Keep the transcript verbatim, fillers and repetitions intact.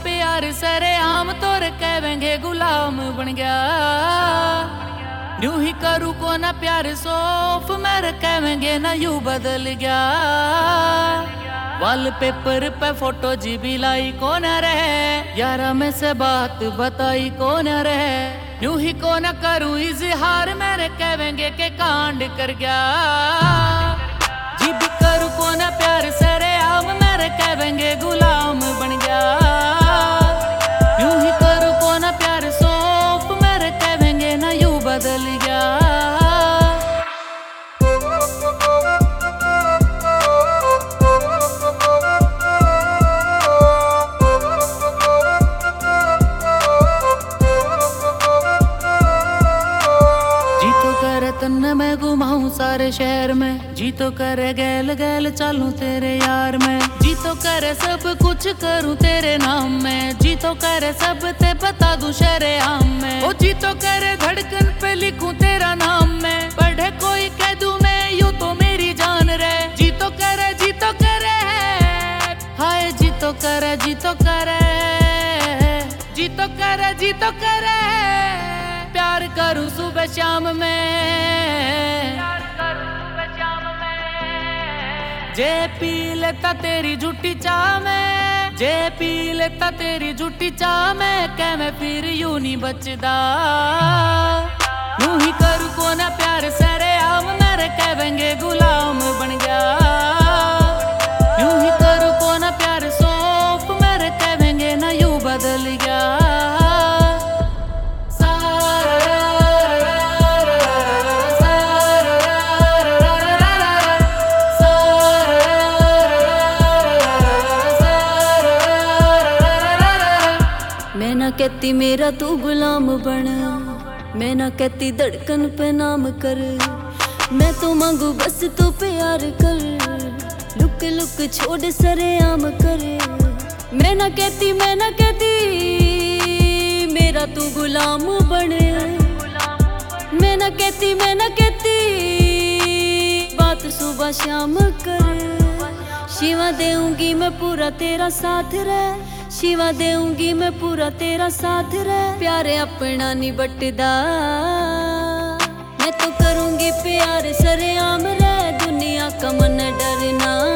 प्यार सरे आम तोर कहेंगे गुलाम बन गया। यूं ही करूँ को ना प्यार सौंफ मेरे कहेंगे ना यू बदल गया। वॉलपेपर पे फोटो जी भी लाई को न रहे, यारा में से बात बताई को न रहे। यूं ही को न करूँ इजहार मेरे कहेंगे के कांड कर गया। जी भी करूँ को न प्यार सरे आम मेरे कहेंगे गुलाम बन गया। यूं ही करूँ को न प्यार सौंफ मेरे कहेंगे ना यू बदल गया। तन्ने मैं घुमाऊं सारे शहर में, जी तो करे गैल गैल चालूं तेरे यार में। जी तो करे सब कुछ करूं तेरे नाम में, जी तो करे सब ते बता दूं शहरे आम में। ओ जी तो करे धड़कन पे लिखूं तेरा नाम में, पढ़े कोई कह दूं मैं यूं तो मेरी जान रे। जी तो करे जी तो करे हाय, जी तो करे जी तो करे जी तो करे जी तो करे प्यार करूं सुबह शाम में। जे पी लेता तेरी झूठी चाह में, जे पी लेता तेरी झूठी चाह में, कह मैं फिर यूं नहीं बचदा। यूं ही करूं को ना प्यार सरे आम मेरे कहेंगे गुलाम बन गया। यूं ही करूं को ना प्यार सौंफ मेरे कहेंगे ना यूं बदल गया। मैं ना कहती मेरा तू गुलाम बन, मैं ना कहती धड़कन पे नाम कर। मैं तो मांगू बस तू प्यार कर, लुक लुक छोड़ सरे आम कर। मैं ना कहती मैं ना कहती मेरा तू गुलाम बन, मैं ना कहती मैं ना कहती बात सुबह शाम कर। शिवा देऊंगी मैं पूरा तेरा साथ रे, शिवा देऊंगी मैं पूरा तेरा साथ रे। प्यारे अपना नहीं बटदा, मैं तो करूंगी प्यार सरे आम रे। दुनिया का मन डरना